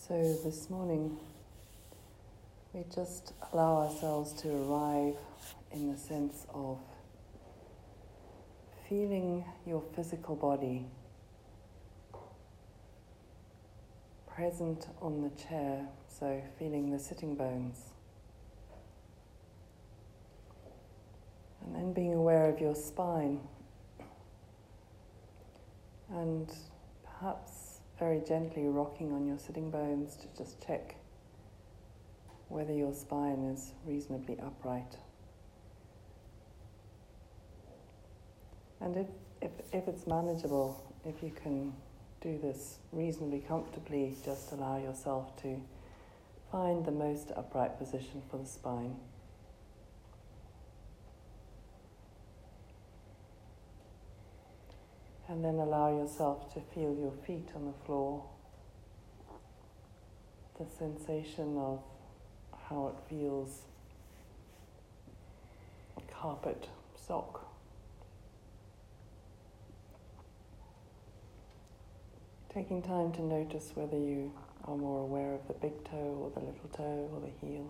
So this morning, we just allow ourselves to arrive in the sense of feeling your physical body present on the chair, so feeling the sitting bones. And then being aware of your spine and perhaps very gently rocking on your sitting bones to just check whether your spine is reasonably upright. And if it's manageable, if you can do this reasonably comfortably, just allow yourself to find the most upright position for the spine. And then allow yourself to feel your feet on the floor, the sensation of how it feels, carpet, sock. Taking time to notice whether you are more aware of the big toe or the little toe or the heel.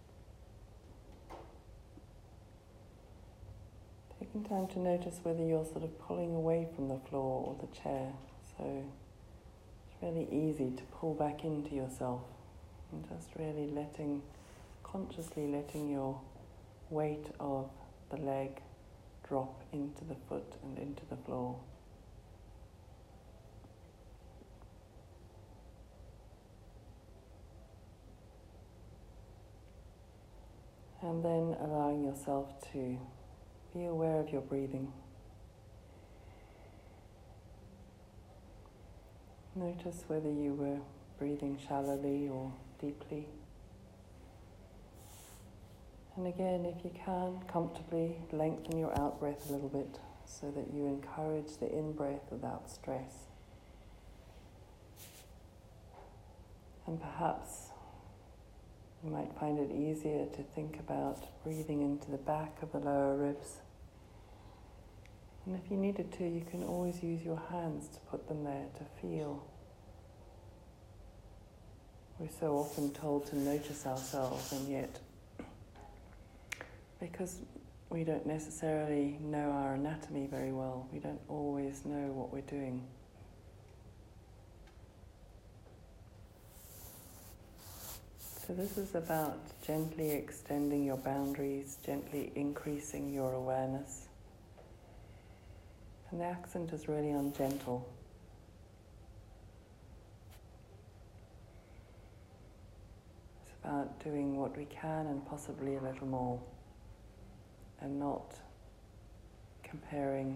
Taking time to notice whether you're sort of pulling away from the floor or the chair. So it's really easy to pull back into yourself and just really consciously letting your weight of the leg drop into the foot and into the floor. And then allowing yourself to be aware of your breathing. Notice whether you were breathing shallowly or deeply. And again, if you can, comfortably lengthen your out-breath a little bit so that you encourage the in-breath without stress. And perhaps you might find it easier to think about breathing into the back of the lower ribs. And if you needed to, you can always use your hands to put them there to feel. We're so often told to notice ourselves, and yet, because we don't necessarily know our anatomy very well, we don't always know what we're doing. So this is about gently extending your boundaries, gently increasing your awareness. And the accent is really on gentle. It's about doing what we can and possibly a little more, and not comparing,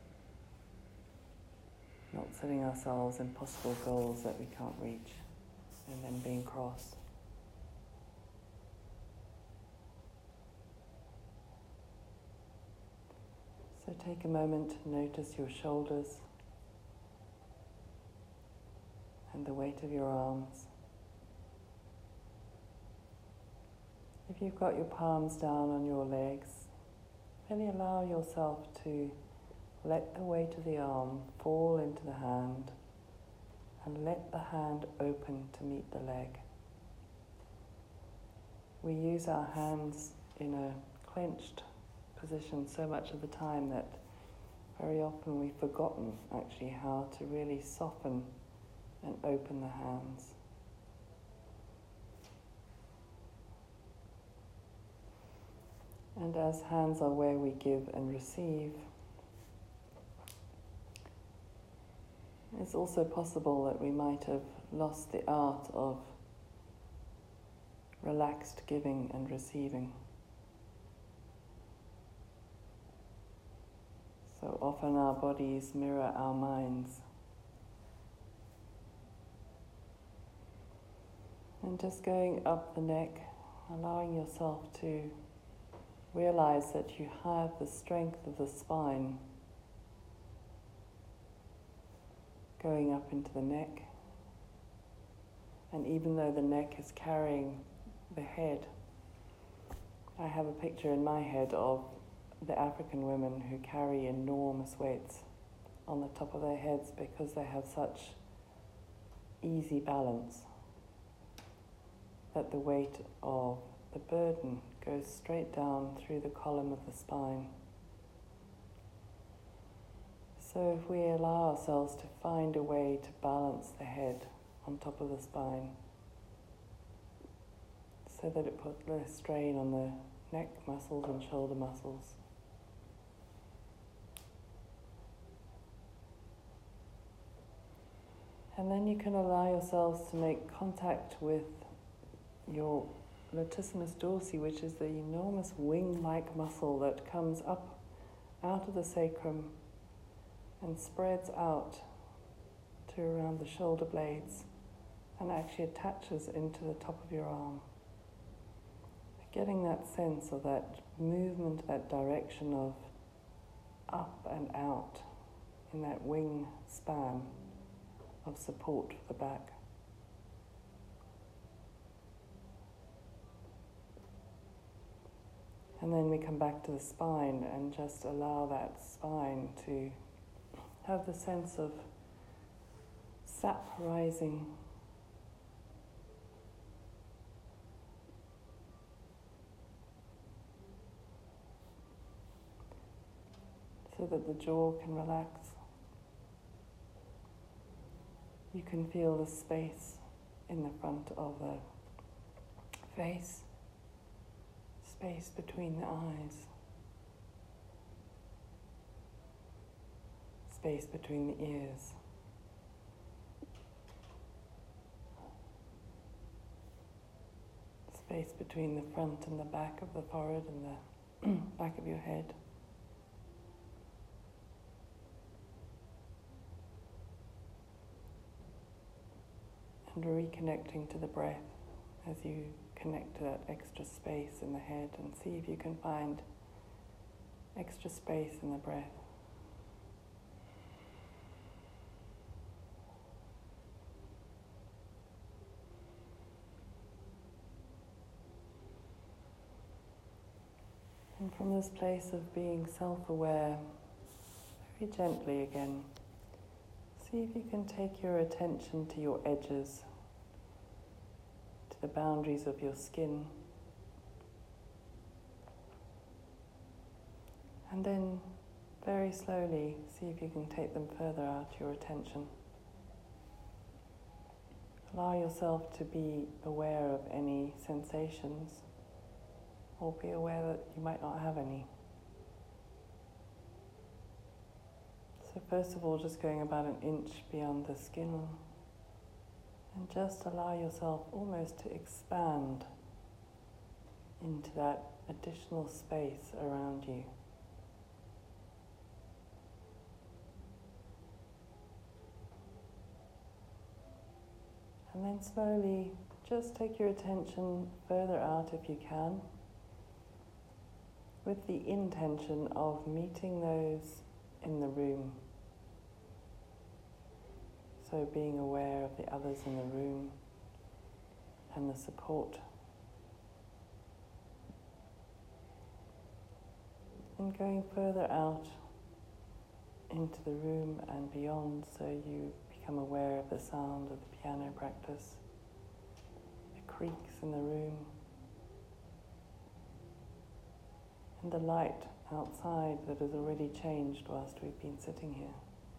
not setting ourselves impossible goals that we can't reach, and then being cross. So take a moment to notice your shoulders and the weight of your arms. If you've got your palms down on your legs, really allow yourself to let the weight of the arm fall into the hand and let the hand open to meet the leg. We use our hands in a clenched position so much of the time that very often we've forgotten actually how to really soften and open the hands. And as hands are where we give and receive, it's also possible that we might have lost the art of relaxed giving and receiving. So often our bodies mirror our minds. And just going up the neck, allowing yourself to realize that you have the strength of the spine going up into the neck. And even though the neck is carrying the head, I have a picture in my head of the African women who carry enormous weights on the top of their heads because they have such easy balance. that the weight of the burden goes straight down through the column of the spine. So if we allow ourselves to find a way to balance the head on top of the spine, so that it puts less strain on the neck muscles and shoulder muscles. And then you can allow yourselves to make contact with your latissimus dorsi, which is the enormous wing-like muscle that comes up out of the sacrum and spreads out to around the shoulder blades and actually attaches into the top of your arm. Getting that sense of that movement, that direction of up and out in that wing span of support for the back. And then we come back to the spine and just allow that spine to have the sense of sap rising, so that the jaw can relax. You can feel the space in the front of the face, space between the eyes, space between the ears. Space between the front and the back of the forehead and the back of your head. And reconnecting to the breath as you connect to that extra space in the head, and see if you can find extra space in the breath. And from this place of being self-aware, very gently again, see if you can take your attention to your edges, to the boundaries of your skin, and then very slowly see if you can take them further out, your attention. Allow yourself to be aware of any sensations, or be aware that you might not have any. So first of all, just going about an inch beyond the skin, and just allow yourself almost to expand into that additional space around you. And then slowly just take your attention further out if you can, with the intention of meeting those in the room. So being aware of the others in the room and the support. And going further out into the room and beyond, so you become aware of the sound of the piano practice, the creaks in the room, and the light outside that has already changed whilst we've been sitting here.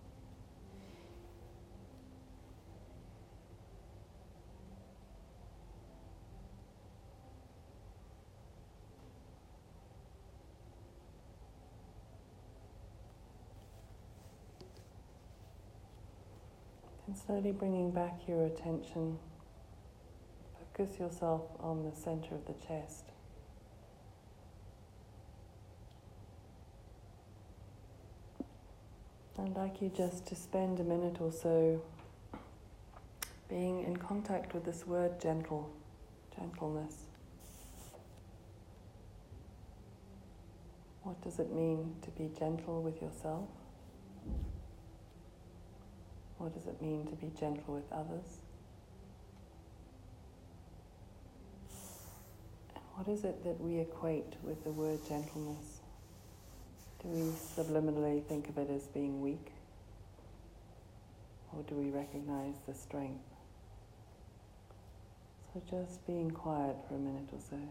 And slowly bringing back your attention, focus yourself on the center of the chest. I'd like you just to spend a minute or so being in contact with this word gentle, gentleness. What does it mean to be gentle with yourself? What does it mean to be gentle with others? And what is it that we equate with the word gentleness? Do we subliminally think of it as being weak? Or do we recognize the strength? So just being quiet for a minute or so.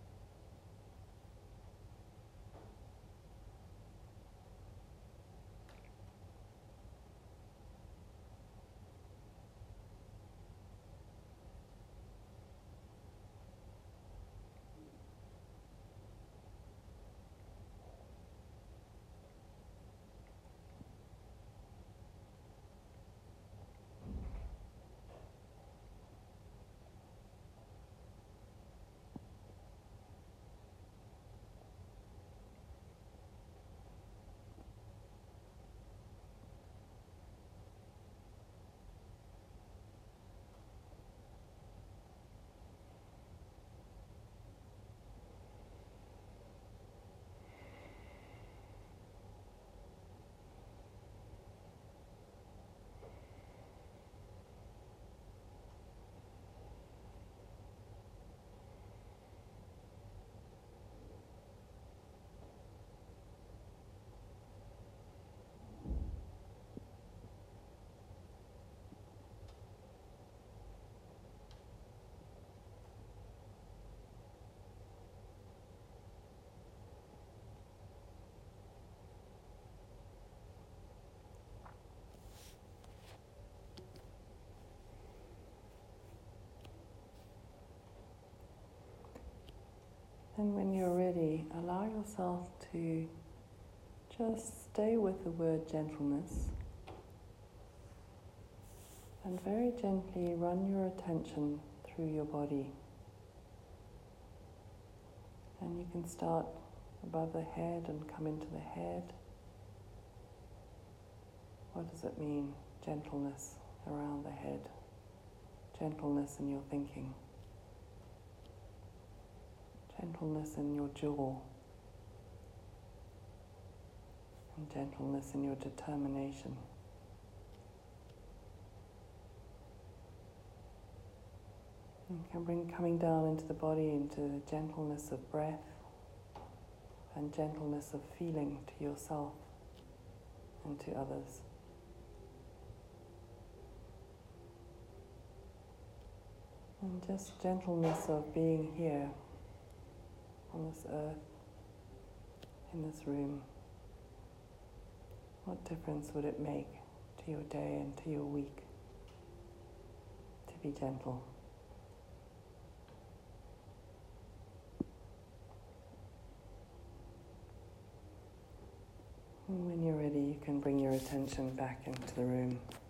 And when you're ready, allow yourself to just stay with the word gentleness and very gently run your attention through your body. And you can start above the head and come into the head. What does it mean? Gentleness around the head, gentleness in your thinking, gentleness in your jaw, and gentleness in your determination. And coming down into the body, into the gentleness of breath and gentleness of feeling to yourself and to others. And just gentleness of being here on this earth, in this room. What difference would it make to your day and to your week to be gentle? And when you're ready, you can bring your attention back into the room.